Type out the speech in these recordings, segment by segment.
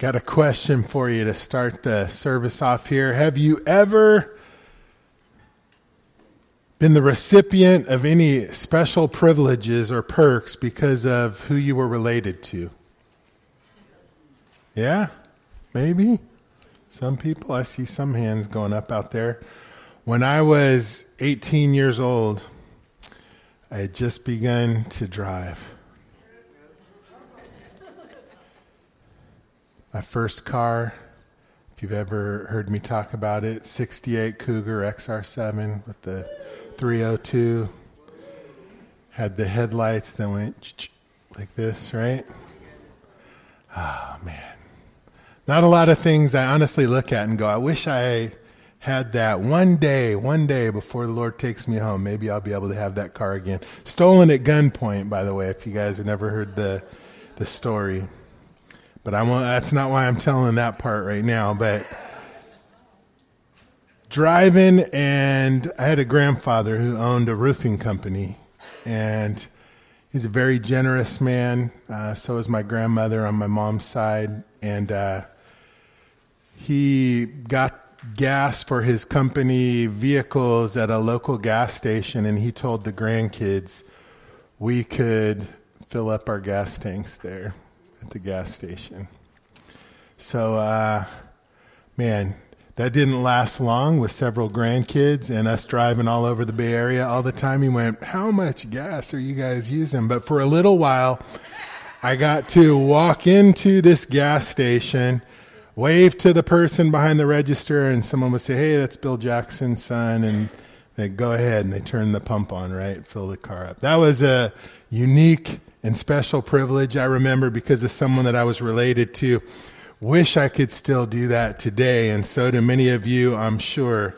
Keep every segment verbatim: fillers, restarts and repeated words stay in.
Got a question for you to start the service off here. Have you ever been the recipient of any special privileges or perks because of who you were related to? Yeah? Maybe? Some people, I see some hands going up out there. When I was eighteen years old, I had just begun to drive. My first car, if you've ever heard me talk about it, sixty-eight Cougar X R seven with the three oh two. Had the headlights that went like this, right? Oh, man. Not a lot of things I honestly look at and go, I wish I had that one day, one day before the Lord takes me home. Maybe I'll be able to have that car again. Stolen at gunpoint, by the way, if you guys have never heard the the story. But I won't, that's not why I'm telling that part right now. But driving, and I had a grandfather who owned a roofing company. And he's a very generous man. Uh, so is my grandmother on my mom's side. And uh, he got gas for his company vehicles at a local gas station. And he told the grandkids we could fill up our gas tanks there at the gas station. So, uh, man, that didn't last long with several grandkids and us driving all over the Bay Area all the time. He went, how much gas are you guys using? But for a little while, I got to walk into this gas station, wave to the person behind the register, and someone would say, hey, that's Bill Jackson's son. And they'd go ahead and they turn the pump on, right? Fill the car up. That was a unique and special privilege, I remember, because of someone that I was related to. Wish I could still do that today, and so do many of you, I'm sure.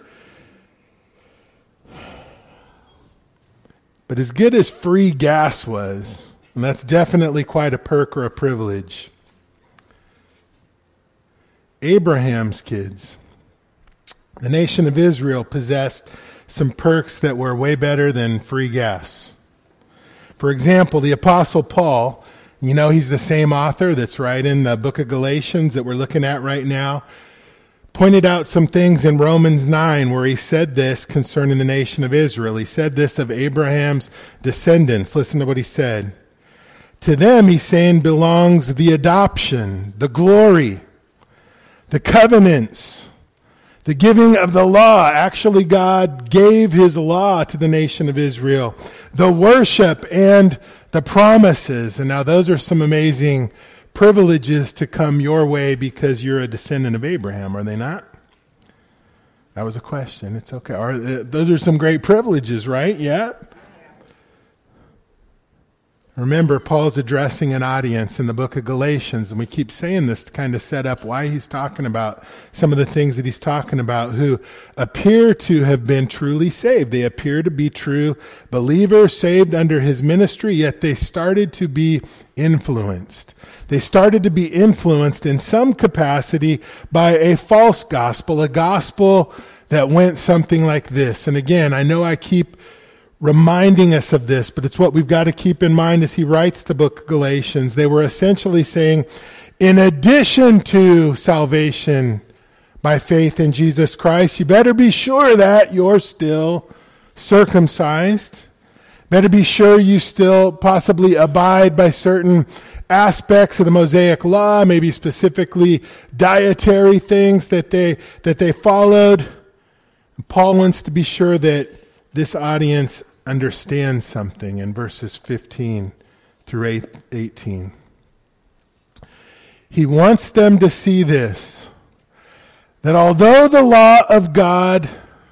But as good as free gas was, and that's definitely quite a perk or a privilege, Abraham's kids, the nation of Israel, possessed some perks that were way better than free gas. For example, the Apostle Paul, you know he's the same author that's writing the book of Galatians that we're looking at right now, pointed out some things in Romans nine where he said this concerning the nation of Israel. He said this of Abraham's descendants. Listen to what he said. To them, he's saying, belongs the adoption, the glory, the covenants, the giving of the law. Actually, God gave his law to the nation of Israel. The worship and the promises. And now those are some amazing privileges to come your way because you're a descendant of Abraham, are they not? That was a question. It's okay. Are, uh, those are some great privileges, right? Yeah? Remember, Paul's addressing an audience in the book of Galatians, and we keep saying this to kind of set up why he's talking about some of the things that he's talking about, who appear to have been truly saved. They appear to be true believers saved under his ministry, yet they started to be influenced. They started to be influenced in some capacity by a false gospel, a gospel that went something like this. And again, I know I keep reminding us of this, but it's what we've got to keep in mind as he writes the book of Galatians. They were essentially saying, in addition to salvation by faith in Jesus Christ, you better be sure that you're still circumcised. Better be sure you still possibly abide by certain aspects of the Mosaic law, maybe specifically dietary things that they that they followed. And Paul wants to be sure that this audience understands something in verses fifteen through eighteen. He wants them to see this, that although the law of God,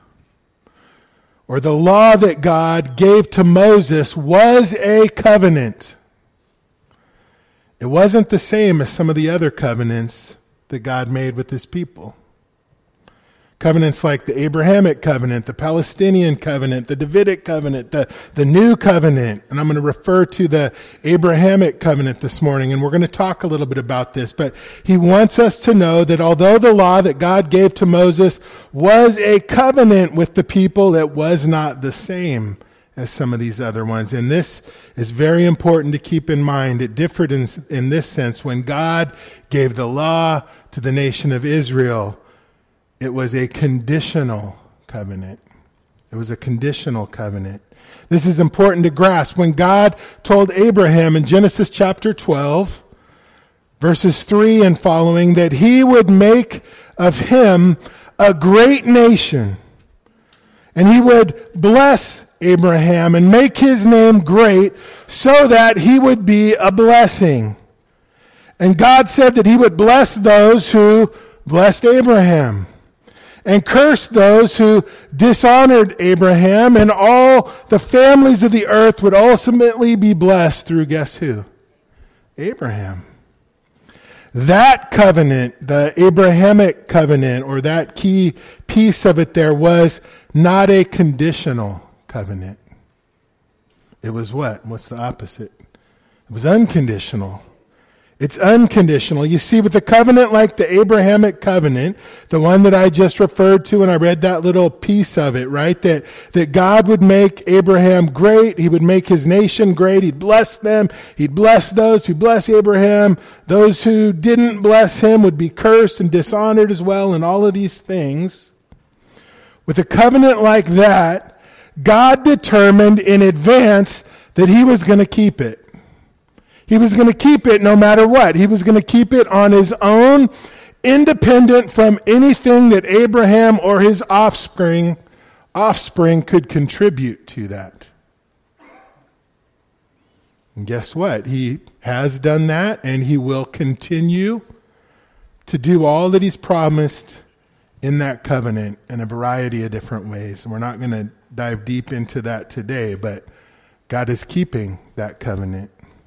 or the law that God gave to Moses, was a covenant, it wasn't the same as some of the other covenants that God made with his people. Covenants like the Abrahamic covenant, the Palestinian covenant, the Davidic covenant, the, the new covenant. And I'm going to refer to the Abrahamic covenant this morning, and we're going to talk a little bit about this. But he wants us to know that although the law that God gave to Moses was a covenant with the people, it was not the same as some of these other ones. And this is very important to keep in mind. It differed in, in this sense. When God gave the law to the nation of Israel, it was a conditional covenant. It was a conditional covenant. This is important to grasp. When God told Abraham in Genesis chapter twelve, verses three and following, that he would make of him a great nation, and he would bless Abraham and make his name great so that he would be a blessing. And God said that he would bless those who blessed Abraham and curse those who dishonored Abraham, and all the families of the earth would ultimately be blessed through, guess who? Abraham. That covenant, the Abrahamic covenant, or that key piece of it there, was not a conditional covenant. It was what? What's the opposite? It was unconditional. It's unconditional. You see, with a covenant like the Abrahamic covenant, the one that I just referred to, and I read that little piece of it, right? That, that God would make Abraham great. He would make his nation great. He'd bless them. He'd bless those who bless Abraham. Those who didn't bless him would be cursed and dishonored as well, and all of these things. With a covenant like that, God determined in advance that he was going to keep it. He was going to keep it no matter what. He was going to keep it on his own, independent from anything that Abraham or his offspring offspring could contribute to that. And guess what? He has done that, and he will continue to do all that he's promised in that covenant in a variety of different ways. And we're not going to dive deep into that today, but God is keeping that covenant.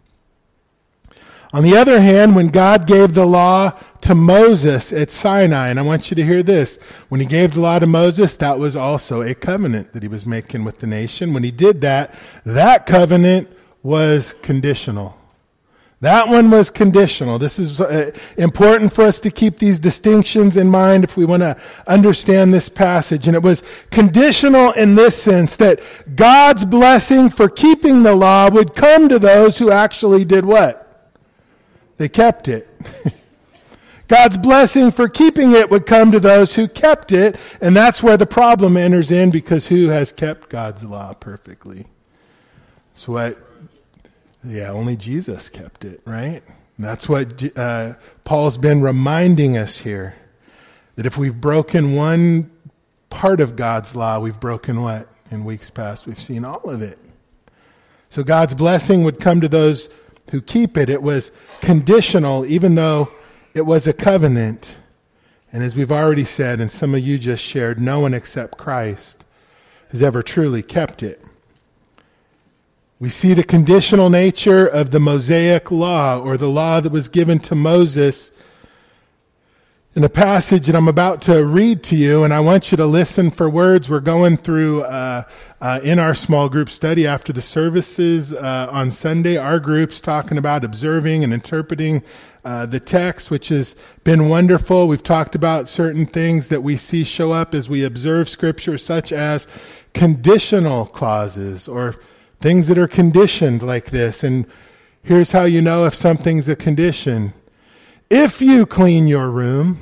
On the other hand, when God gave the law to Moses at Sinai, and I want you to hear this, when he gave the law to Moses, that was also a covenant that he was making with the nation. When he did that, that covenant was conditional. That one was conditional. This is uh, important for us to keep these distinctions in mind if we want to understand this passage. And it was conditional in this sense, that God's blessing for keeping the law would come to those who actually did what? They kept it. God's blessing for keeping it would come to those who kept it, and that's where the problem enters in, because who has kept God's law perfectly? That's what, yeah, only Jesus kept it, right? And that's what uh, Paul's been reminding us here, that if we've broken one part of God's law, we've broken what? In weeks past, we've seen all of it. So God's blessing would come to those who keep it. It was conditional, even though it was a covenant. And as we've already said, and some of you just shared, no one except Christ has ever truly kept it. We see the conditional nature of the Mosaic law, or the law that was given to Moses, in a passage that I'm about to read to you, and I want you to listen for words. We're going through, uh, uh, in our small group study after the services uh, on Sunday, our group's talking about observing and interpreting uh, the text, which has been wonderful. We've talked about certain things that we see show up as we observe Scripture, such as conditional clauses, or things that are conditioned like this. And here's how you know if something's a condition. If you clean your room,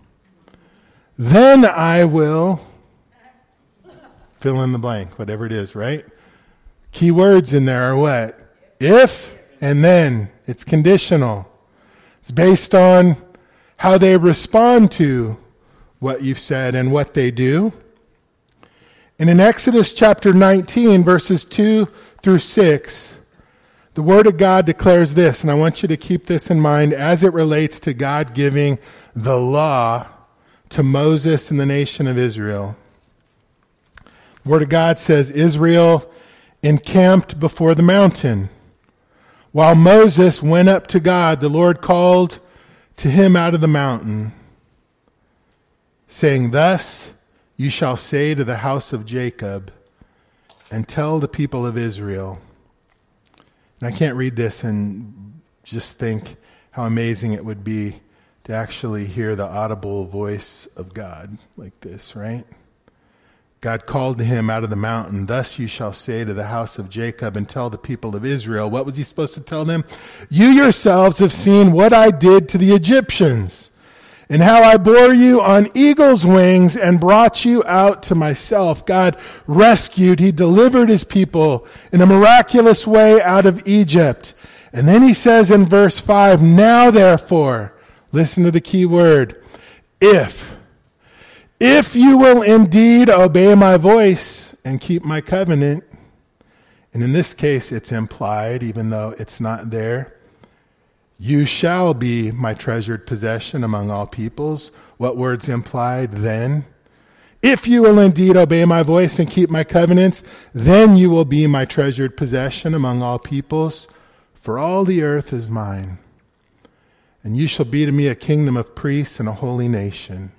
then I will fill in the blank, whatever it is, right? Key words in there are what? If and then. It's conditional. It's based on how they respond to what you've said and what they do. And in Exodus chapter nineteen, verses two through six, the Word of God declares this, and I want you to keep this in mind as it relates to God giving the law to Moses and the nation of Israel. The Word of God says, Israel encamped before the mountain. While Moses went up to God, the Lord called to him out of the mountain, saying, Thus you shall say to the house of Jacob, and tell the people of Israel. And I can't read this and just think how amazing it would be to actually hear the audible voice of God like this, right? God called to him out of the mountain, "Thus you shall say to the house of Jacob and tell the people of Israel." What was he supposed to tell them? "You yourselves have seen what I did to the Egyptians, and how I bore you on eagle's wings and brought you out to myself." God rescued, he delivered his people in a miraculous way out of Egypt. And then he says in verse five, "Now therefore," listen to the key word, if, if you will indeed obey my voice and keep my covenant, and in this case it's implied, even though it's not there, "you shall be my treasured possession among all peoples." What word's implied? Then. If you will indeed obey my voice and keep my covenants, then you will be my treasured possession among all peoples, for all the earth is mine. And you shall be to me a kingdom of priests and a holy nation.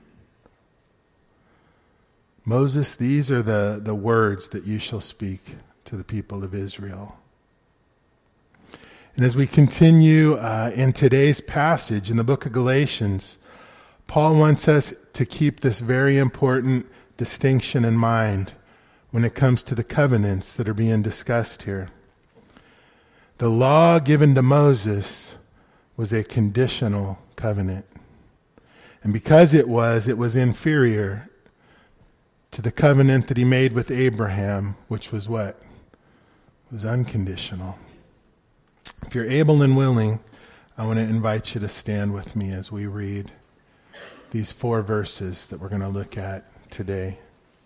Moses, these are the, the words that you shall speak to the people of Israel. And as we continue uh, in today's passage in the book of Galatians, Paul wants us to keep this very important distinction in mind when it comes to the covenants that are being discussed here. The law given to Moses was a conditional covenant. And because it was, it was inferior to the covenant that he made with Abraham, which was what? It was unconditional. If you're able and willing, I want to invite you to stand with me as we read these four verses that we're going to look at today.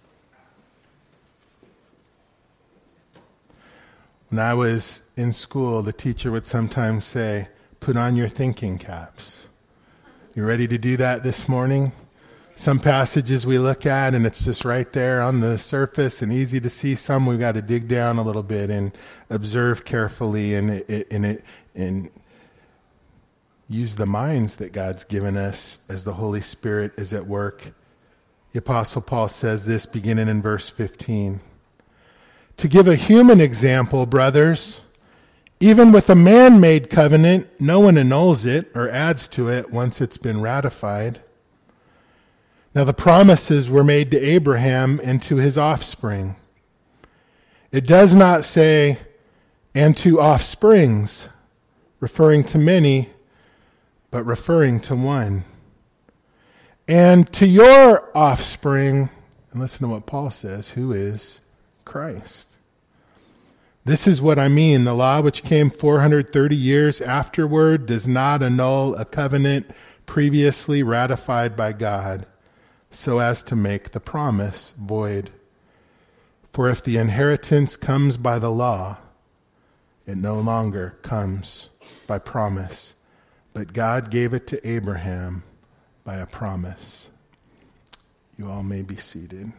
When I was in school, the teacher would sometimes say, "Put on your thinking caps." You ready to do that this morning? Some passages we look at and it's just right there on the surface and easy to see. Some we've got to dig down a little bit and observe carefully and it, it, and, it, and use the minds that God's given us as the Holy Spirit is at work. The Apostle Paul says this beginning in verse fifteen. "To give a human example, brothers, even with a man-made covenant, no one annuls it or adds to it once it's been ratified. Now the promises were made to Abraham and to his offspring. It does not say, and to offsprings, referring to many, but referring to one. And to your offspring," and listen to what Paul says, "who is Christ. This is what I mean. The law which came four hundred thirty years afterward does not annul a covenant previously ratified by God, so as to make the promise void. For if the inheritance comes by the law, it no longer comes by promise, but God gave it to Abraham by a promise." You all may be seated.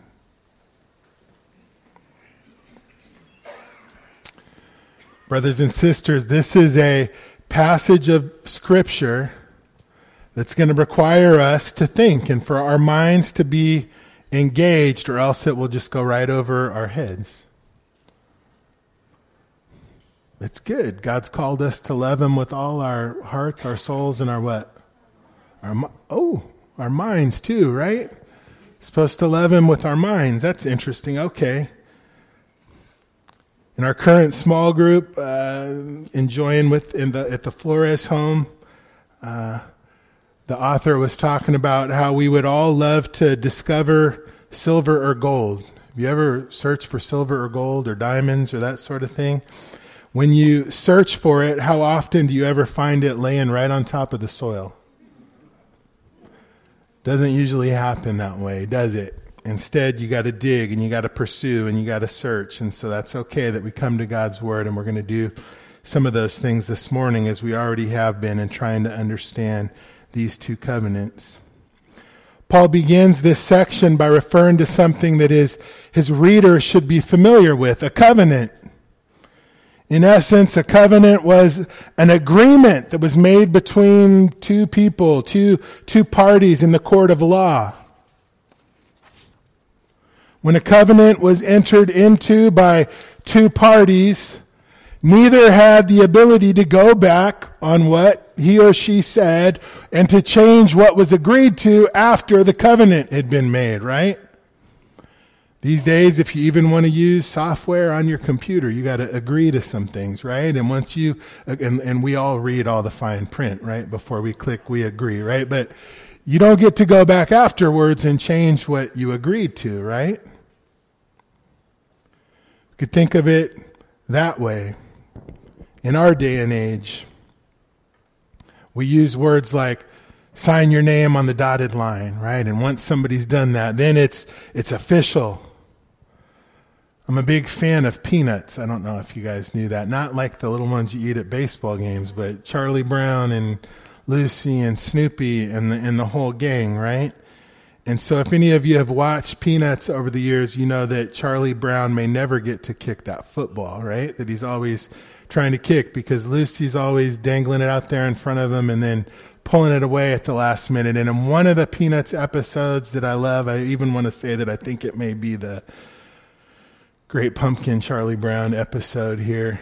Brothers and sisters, this is a passage of Scripture that's going to require us to think and for our minds to be engaged, or else it will just go right over our heads. It's good. God's called us to love him with all our hearts, our souls, and our what? Our oh, our minds too, right? Supposed to love him with our minds. That's interesting. Okay. In our current small group, uh, enjoying with in the at the Flores home, uh, the author was talking about how we would all love to discover silver or gold. Have you ever searched for silver or gold or diamonds or that sort of thing? When you search for it, how often do you ever find it laying right on top of the soil? Doesn't usually happen that way, does it? Instead, you got to dig and you got to pursue and you got to search. And so that's okay that we come to God's Word, and we're going to do some of those things this morning, as we already have been, in trying to understand these two covenants. Paul begins this section by referring to something that his, his readers should be familiar with, a covenant. In essence, a covenant was an agreement that was made between two people, two, two parties in the court of law. When a covenant was entered into by two parties, neither had the ability to go back on what he or she said and to change what was agreed to after the covenant had been made, right? These days, if you even want to use software on your computer, you got to agree to some things, right? And once you, and, and we all read all the fine print, right? Before we click, we agree, right? But you don't get to go back afterwards and change what you agreed to, right? You could think of it that way. In our day and age, we use words like sign your name on the dotted line, right? And once somebody's done that, then it's it's official. I'm a big fan of peanuts. I don't know if you guys knew that. Not like the little ones you eat at baseball games, but Charlie Brown and Lucy and Snoopy and the, and the whole gang, right? And so if any of you have watched Peanuts over the years, you know that Charlie Brown may never get to kick that football, right? That he's always trying to kick because Lucy's always dangling it out there in front of him and then pulling it away at the last minute. And in one of the Peanuts episodes that I love, I even want to say that I think it may be the Great Pumpkin Charlie Brown episode here.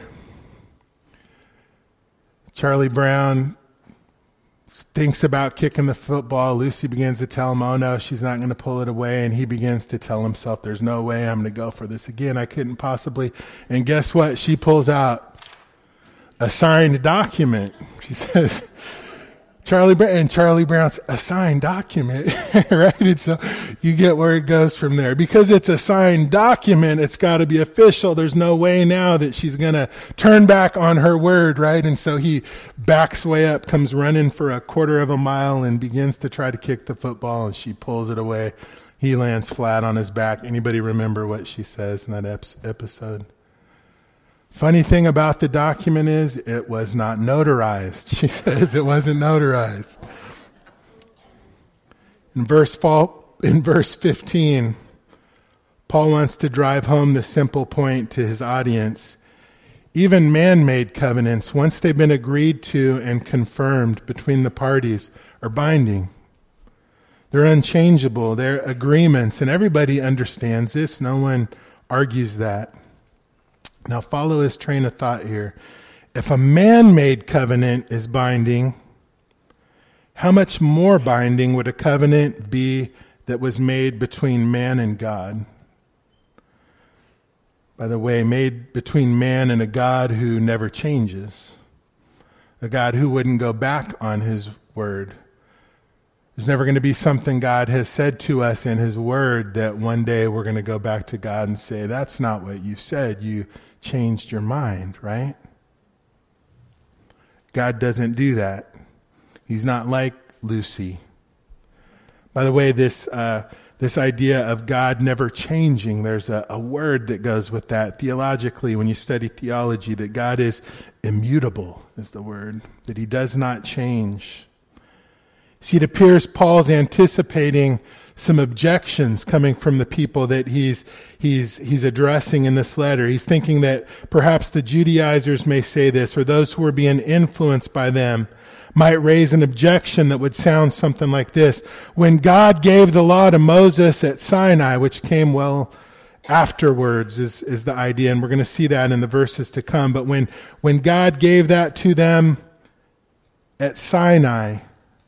Charlie Brown thinks about kicking the football. Lucy begins to tell him, oh no, she's not going to pull it away. And he begins to tell himself, there's no way I'm going to go for this again. I couldn't possibly. And guess what? She pulls out a signed document. She says, Charlie Brown, and Charlie Brown's a signed document, right? And so you get where it goes from there. Because it's a signed document, it's got to be official. There's no way now that she's going to turn back on her word, right? And so he backs way up, comes running for a quarter of a mile and begins to try to kick the football, and she pulls it away. He lands flat on his back. Anybody remember what she says in that ep- episode? Funny thing about the document is it was not notarized. She says it wasn't notarized. In verse, in verse fifteen, Paul wants to drive home the simple point to his audience. Even man-made covenants, once they've been agreed to and confirmed between the parties, are binding. They're unchangeable. They're agreements, and everybody understands this. No one argues that. Now follow his train of thought here. If a man-made covenant is binding, how much more binding would a covenant be that was made between man and God? By the way, made between man and a God who never changes. A God who wouldn't go back on his word. There's never going to be something God has said to us in his word that one day we're going to go back to God and say, that's not what you said. You changed your mind, right? God doesn't do that. He's not like Lucy. By the way, this uh, this idea of God never changing, there's a, a word that goes with that theologically when you study theology, that God is immutable is the word, that he does not change. See, it appears Paul's anticipating some objections coming from the people that he's he's he's addressing in this letter. He's thinking that perhaps the Judaizers may say this, or those who are being influenced by them might raise an objection that would sound something like this. When God gave the law to Moses at Sinai, which came well afterwards, is, is the idea, and we're going to see that in the verses to come. But when, when God gave that to them at Sinai,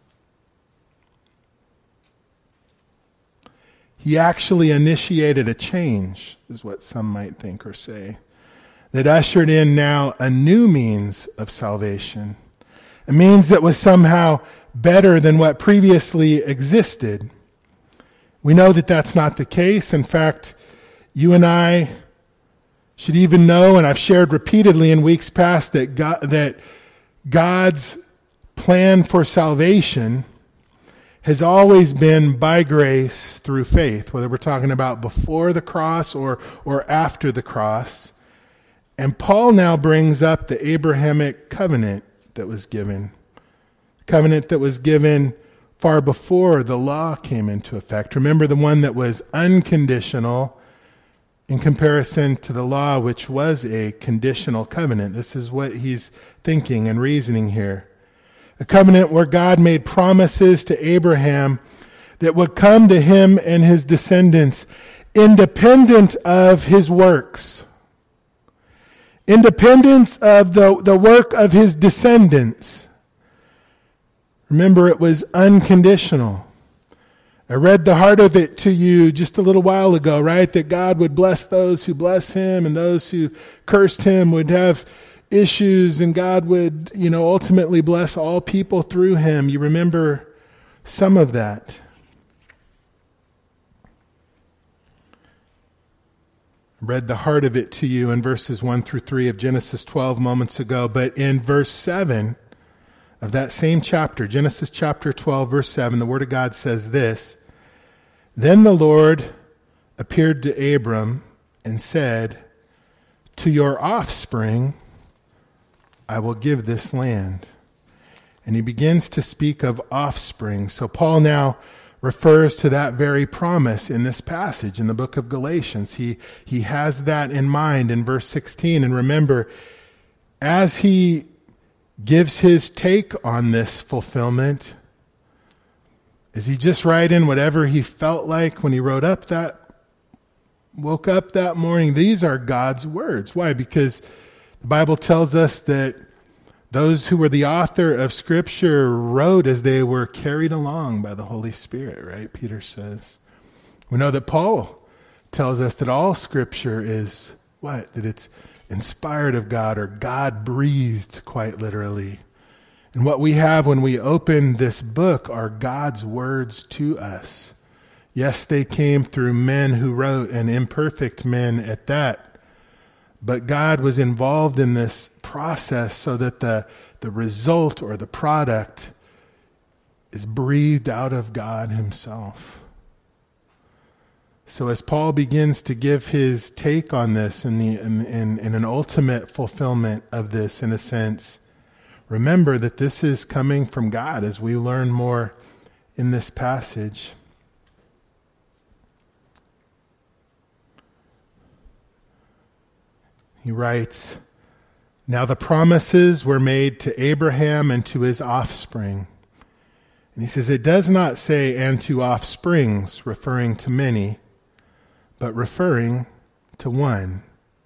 he actually initiated a change, is what some might think or say, that ushered in now a new means of salvation, a means that was somehow better than what previously existed. We know that that's not the case. In fact, you and I should even know, and I've shared repeatedly in weeks past, that God, that God's plan for salvation has always been by grace through faith, whether we're talking about before the cross or, or after the cross. And Paul now brings up the Abrahamic covenant that was given, the covenant that was given far before the law came into effect. Remember, the one that was unconditional in comparison to the law, which was a conditional covenant. This is what he's thinking and reasoning here. A covenant where God made promises to Abraham that would come to him and his descendants independent of his works. Independent of the, the work of his descendants. Remember, it was unconditional. I read the heart of it to you just a little while ago, right? That God would bless those who bless him, and those who cursed him would have issues, and God would, you know, ultimately bless all people through him. You remember some of that. I read the heart of it to you in verses one through three of Genesis twelve moments ago, but in verse seven of that same chapter, Genesis chapter twelve, verse seven, the Word of God says this: Then the Lord appeared to Abram and said, to your offspring I will give this land. And he begins to speak of offspring. So Paul now refers to that very promise in this passage in the book of Galatians. He, he has that in mind in verse sixteen. And remember, as he gives his take on this fulfillment, is he just writing whatever he felt like when he wrote up that, woke up that morning? These are God's words. Why? Because the Bible tells us that those who were the author of Scripture wrote as they were carried along by the Holy Spirit, right? Peter says. We know that Paul tells us that all Scripture is what? That it's inspired of God, or God-breathed, quite literally. And what we have when we open this book are God's words to us. Yes, they came through men who wrote, and imperfect men at that. But God was involved in this process so that the, the result or the product is breathed out of God himself. So as Paul begins to give his take on this and the in, in, in an ultimate fulfillment of this, in a sense, remember that this is coming from God as we learn more in this passage. He writes, now the promises were made to Abraham and to his offspring. And he says, it does not say, and to offsprings, referring to many, but referring to one.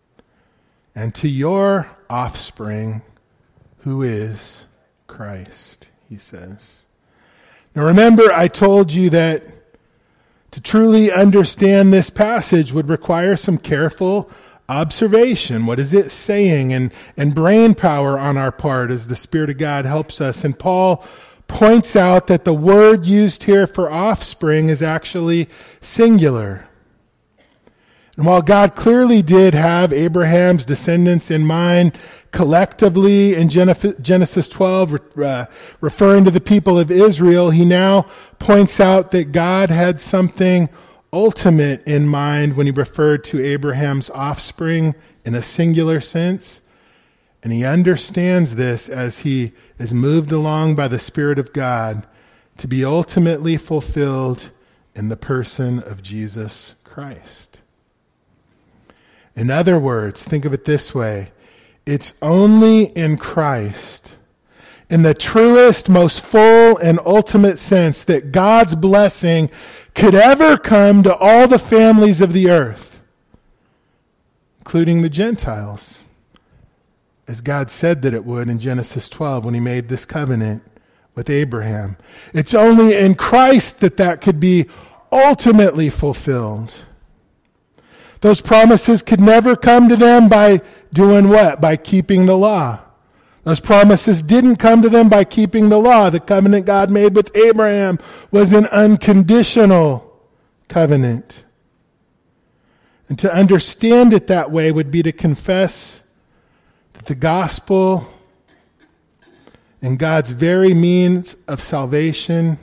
And to your offspring, who is Christ, he says. Now remember, I told you that to truly understand this passage would require some careful observation. What is it saying? And, and brain power on our part as the Spirit of God helps us. And Paul points out that the word used here for offspring is actually singular. And while God clearly did have Abraham's descendants in mind collectively in Genesis twelve, uh, referring to the people of Israel, he now points out that God had something ultimate in mind when he referred to Abraham's offspring in a singular sense. And he understands this as he is moved along by the Spirit of God to be ultimately fulfilled in the person of Jesus Christ. In other words, think of it this way: it's only in Christ, in the truest, most full, and ultimate sense, that God's blessing could ever come to all the families of the earth, including the Gentiles, as God said that it would in Genesis twelve when he made this covenant with Abraham. It's only in Christ that that could be ultimately fulfilled. Those promises could never come to them by doing what? By keeping the law. Those promises didn't come to them by keeping the law. The covenant God made with Abraham was an unconditional covenant. And to understand it that way would be to confess that the gospel and God's very means of salvation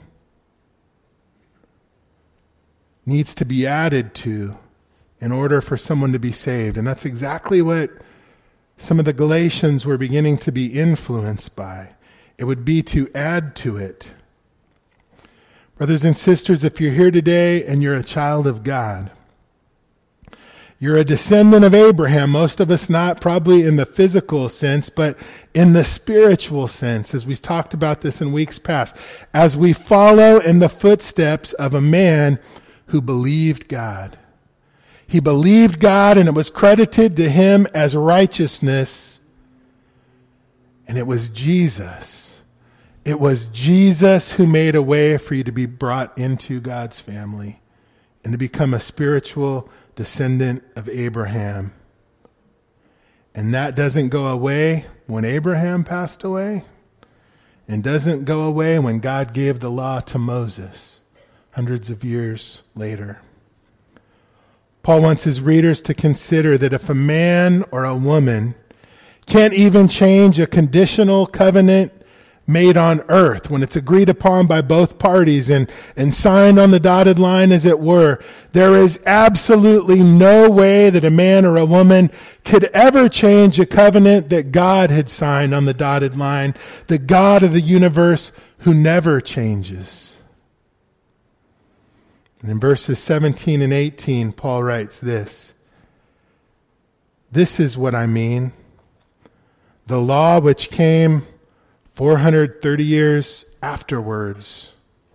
needs to be added to in order for someone to be saved. And that's exactly what some of the Galatians were beginning to be influenced by. It would be to add to it. Brothers and sisters, if you're here today and you're a child of God, you're a descendant of Abraham, most of us not probably in the physical sense, but in the spiritual sense, as we've talked about this in weeks past, as we follow in the footsteps of a man who believed God. He believed God, and it was credited to him as righteousness. And it was Jesus. It was Jesus who made a way for you to be brought into God's family and to become a spiritual descendant of Abraham. And that doesn't go away when Abraham passed away, and doesn't go away when God gave the law to Moses hundreds of years later. Paul wants his readers to consider that if a man or a woman can't even change a conditional covenant made on earth, when it's agreed upon by both parties and, and signed on the dotted line, as it were, there is absolutely no way that a man or a woman could ever change a covenant that God had signed on the dotted line, the God of the universe who never changes. And in verses seventeen and eighteen, Paul writes this: "This is what I mean. The law which came four hundred thirty years afterwards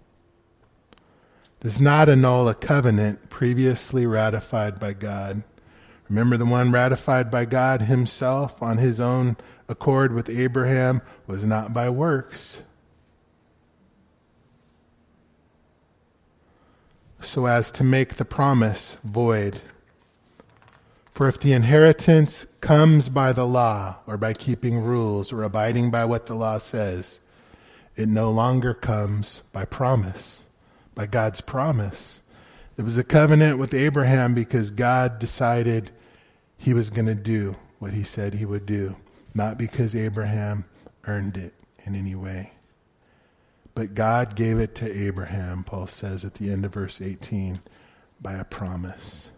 does not annul a covenant previously ratified by God." Remember, the one ratified by God himself on his own accord with Abraham was not by works, so as to make the promise void. For if the inheritance comes by the law, or by keeping rules, or abiding by what the law says, it no longer comes by promise, by God's promise. It was a covenant with Abraham because God decided he was going to do what he said he would do, not because Abraham earned it in any way. But God gave it to Abraham, Paul says at the end of verse eighteen, by a promise.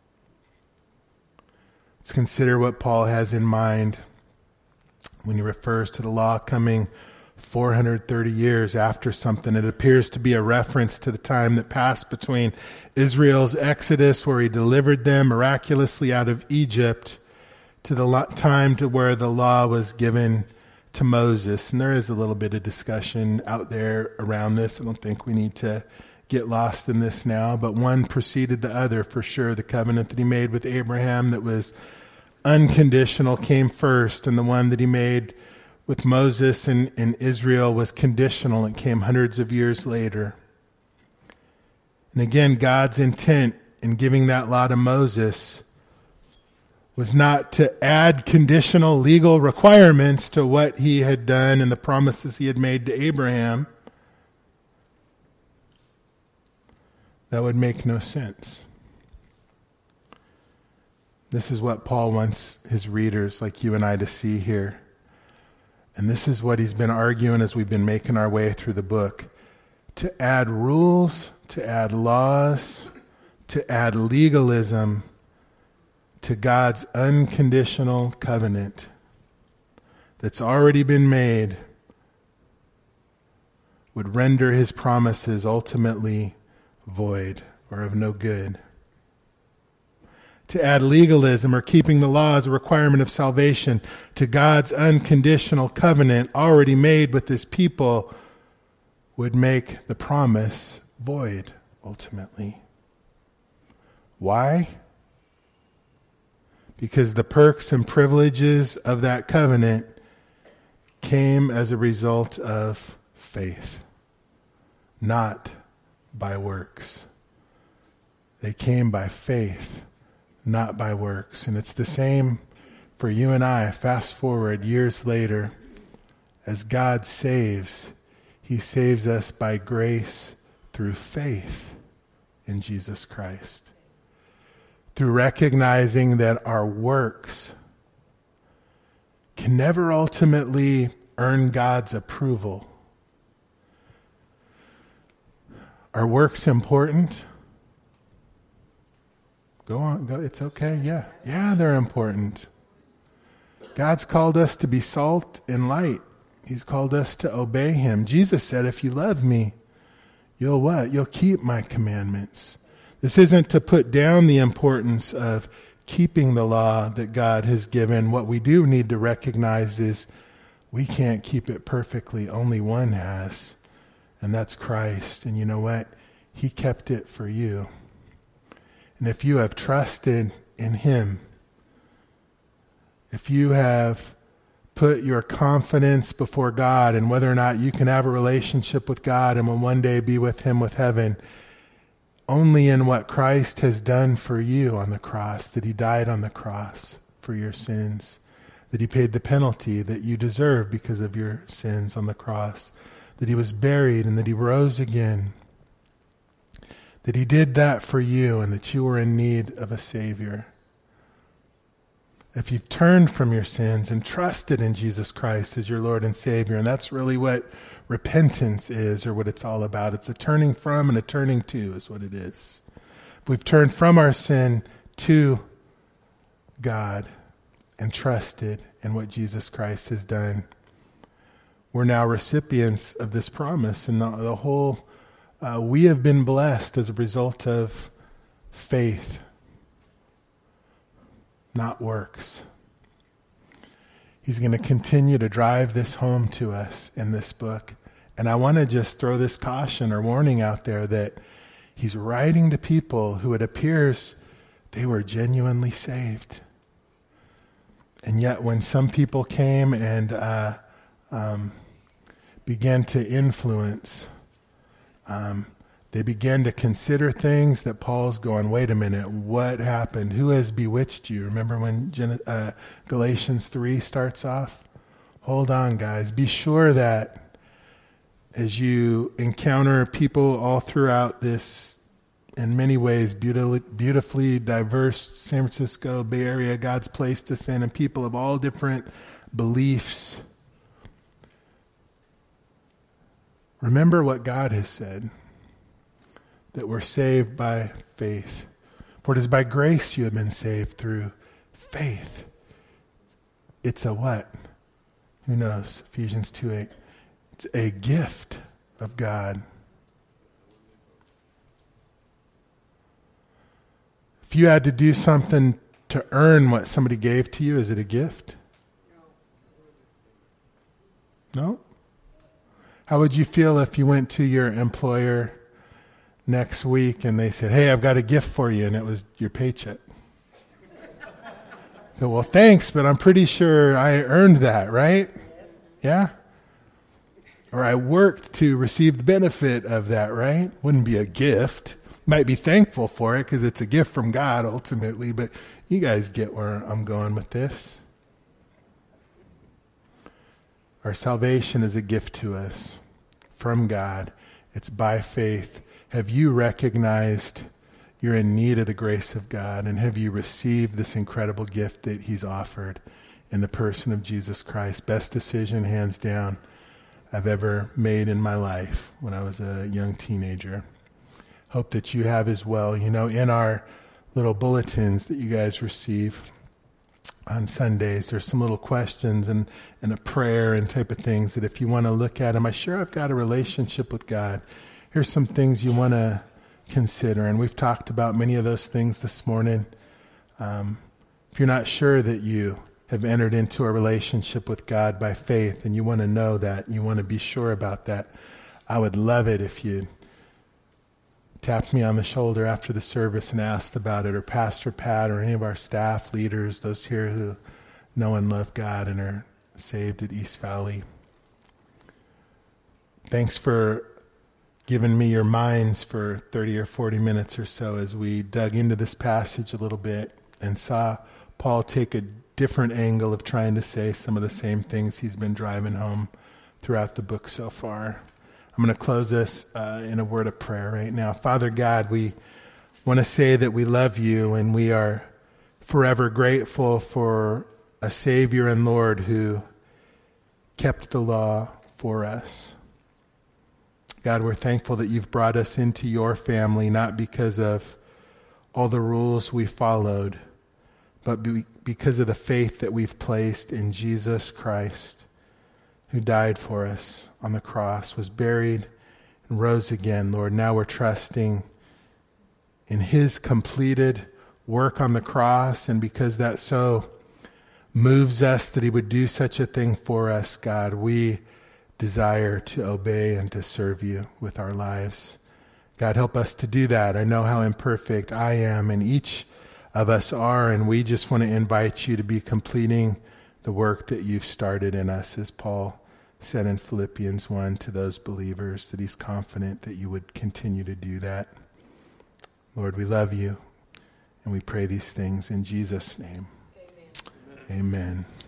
Let's consider what Paul has in mind when he refers to the law coming four hundred thirty years after something. It appears to be a reference to the time that passed between Israel's exodus, where he delivered them miraculously out of Egypt, to the time to where the law was given to Moses. And there is a little bit of discussion out there around this. I don't think we need to get lost in this now, but one preceded the other for sure. The covenant that he made with Abraham that was unconditional came first, and the one that he made with Moses and, and Israel was conditional. It came hundreds of years later. And again, God's intent in giving that law to Moses was not to add conditional legal requirements to what he had done and the promises he had made to Abraham. That would make no sense. This is what Paul wants his readers like you and I to see here. And this is what he's been arguing as we've been making our way through the book. To add rules, to add laws, to add legalism to God's unconditional covenant that's already been made would render his promises ultimately void or of no good. To add legalism or keeping the law as a requirement of salvation to God's unconditional covenant already made with his people would make the promise void ultimately. Why? Because the perks and privileges of that covenant came as a result of faith, not by works. They came by faith, not by works. And it's the same for you and I. Fast forward years later, as God saves, he saves us by grace through faith in Jesus Christ. Through recognizing that our works can never ultimately earn God's approval. Are works important? Go on, go. It's okay. Yeah. Yeah, they're important. God's called us to be salt and light. He's called us to obey him. Jesus said, if you love me, you'll what? You'll keep my commandments. This isn't to put down the importance of keeping the law that God has given. What we do need to recognize is we can't keep it perfectly. Only one has, and that's Christ. And you know what? He kept it for you. And if you have trusted in him, if you have put your confidence before God and whether or not you can have a relationship with God and will one day be with him with heaven, only in what Christ has done for you on the cross, that he died on the cross for your sins, that he paid the penalty that you deserve because of your sins on the cross, that he was buried and that he rose again, that he did that for you and that you were in need of a Savior. If you've turned from your sins and trusted in Jesus Christ as your Lord and Savior, and that's really what repentance is, or what it's all about. It's a turning from and a turning to is what it is. If we've turned from our sin to God and trusted in what Jesus Christ has done, we're now recipients of this promise. And the, the whole, uh, we have been blessed as a result of faith, not works. He's going to continue to drive this home to us in this book. And I want to just throw this caution or warning out there that he's writing to people who it appears they were genuinely saved. And yet when some people came and uh, um, began to influence, um, they began to consider things that Paul's going, wait a minute, what happened? Who has bewitched you? Remember when Gen- uh, Galatians three starts off? Hold on, guys. Be sure that as you encounter people all throughout this, in many ways, beautifully, beautifully diverse San Francisco Bay Area, God's placed us in, and people of all different beliefs, remember what God has said, that we're saved by faith. For it is by grace you have been saved through faith. It's a what? Who knows? Ephesians two eight. It's a gift of God. If you had to do something to earn what somebody gave to you, is it a gift? No? How would you feel if you went to your employer next week and they said, hey, I've got a gift for you, and it was your paycheck? So, well, thanks, but I'm pretty sure I earned that, right? Yes. Yeah? Or I worked to receive the benefit of that, right? Wouldn't be a gift. Might be thankful for it because it's a gift from God ultimately, but you guys get where I'm going with this. Our salvation is a gift to us from God. It's by faith. Have you recognized you're in need of the grace of God, and have you received this incredible gift that he's offered in the person of Jesus Christ? Best decision, hands down, I've ever made in my life when I was a young teenager. Hope that you have as well. You know, in our little bulletins that you guys receive on Sundays, there's some little questions and, and a prayer and type of things that if you want to look at, am I sure I've got a relationship with God? Here's some things you want to consider. And we've talked about many of those things this morning. Um, if you're not sure that you have entered into a relationship with God by faith and you want to know that, you want to be sure about that, I would love it if you tapped me on the shoulder after the service and asked about it, or Pastor Pat or any of our staff leaders, those here who know and love God and are saved at East Valley. Thanks for giving me your minds for thirty or forty minutes or so as we dug into this passage a little bit and saw Paul take a different angle of trying to say some of the same things he's been driving home throughout the book so far. I'm going to close this uh, in a word of prayer right now. Father God, we want to say that we love you and we are forever grateful for a Savior and Lord who kept the law for us. God, we're thankful that you've brought us into your family, not because of all the rules we followed, but be- because of the faith that we've placed in Jesus Christ, who died for us on the cross, was buried, and rose again. Lord, now we're trusting in his completed work on the cross, and because that so moves us that he would do such a thing for us, God, we desire to obey and to serve you with our lives. God, help us to do that. I know how imperfect I am, and each of us are, and we just want to invite you to be completing the work that you've started in us, as Paul said in Philippians one to those believers, that he's confident that you would continue to do that. Lord, we love you, and we pray these things in Jesus' name. Amen. Amen.